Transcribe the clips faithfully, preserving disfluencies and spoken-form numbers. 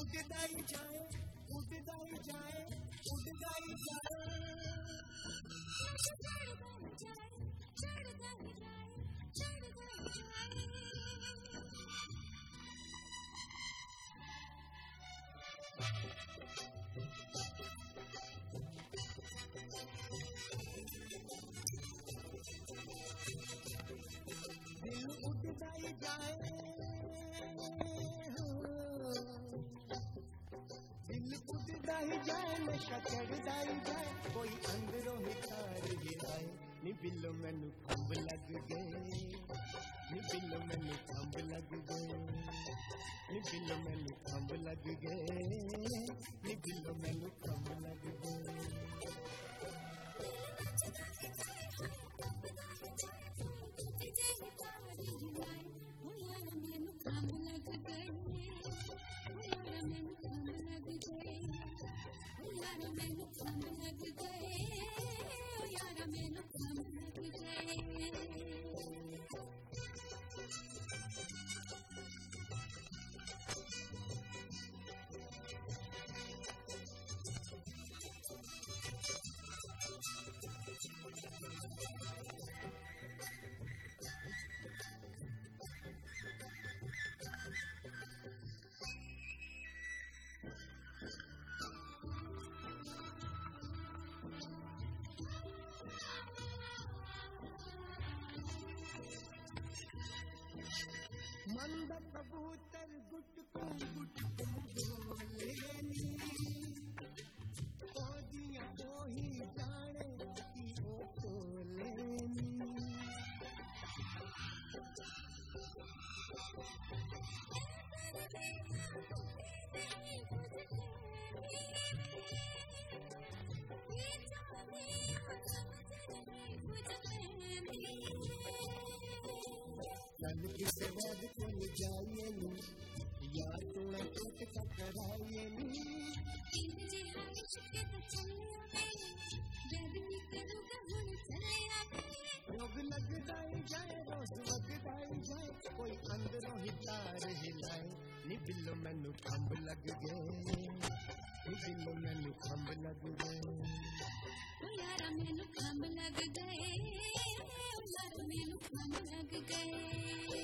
उड़दा ही जाए उड़दा ही जाए उड़दा ही जाए चढ़दा ही जाए चढ़दा ही जाए चढ़दा ही जाए दिल उड़दा ही जाए दिल उड़दा ही जाए नशा चढ़दा ही जाए कोई अंदरों ही तार हिलाए नी बिल्लो मैनू खंभ लग गए नी बिल्लो मैनू खंभ लग गए नी बिल्लो मैनू खंभ लग गए नी बिल्लो मैनू खंभ लग गए मंद कबूतर गुट को गुट बोले ओ दिया ओ ही जाने की ओ बोले कल किसे वैद को ले जाइए नी यार तोड़ा टूट टकराइए नी इंजे हाथ के तो चले वैद की करूँगा हुन चले रोग लग जाए जाए रोज लग जाए जाए कोई अंदरों ही तार हिलाए नी बिल्लो मैनू खंभ लग गए नी बिल्लो मैनू खंभ लग गए ओ यारा मैनू खंभ लग गए ओ यारा मैनू खंभ लग गए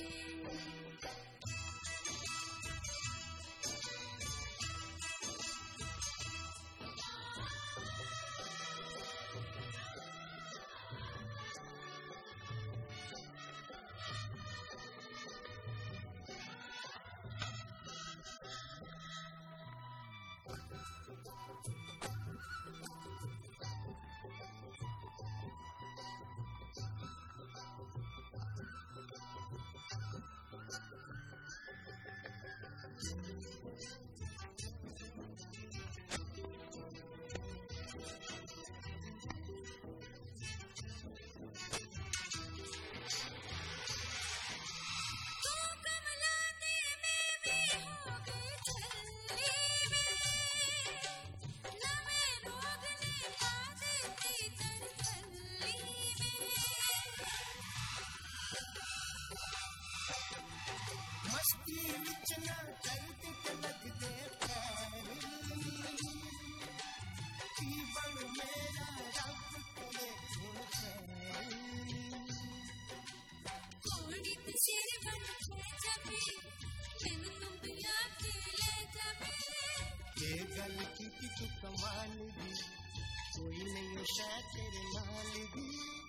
गलती की तू कमाल दी कोई नहीं शायद तेरे नाल दी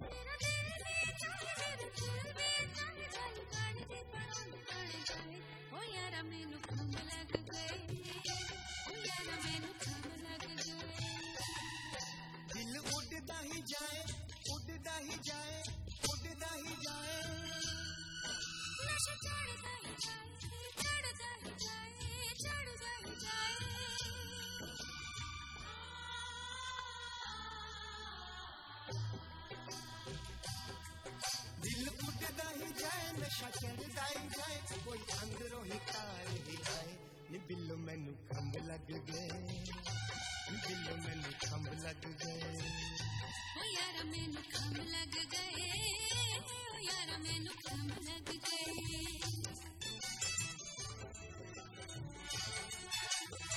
ओ यारा मैनू खंभ लग गए ओ यारा मैनू खंभ लग गए दिल उड़दा ही जाए उड़दा ही जाए उड़दा ही जाए नशा चढ़दा ही जाए चढ़दा ही जाए चढ़दा ही जाए दिल उड़दा ही जाए नशा चढ़दा ही जाए कोई अंदरों ही तार हिलाए नी बिल्लो मैनू खंभ लग गए नी बिल्लो मैनू खंभ लग गए ओ यारा मैनू खंभ लग गए ओ यारा मैनू खंभ लग गए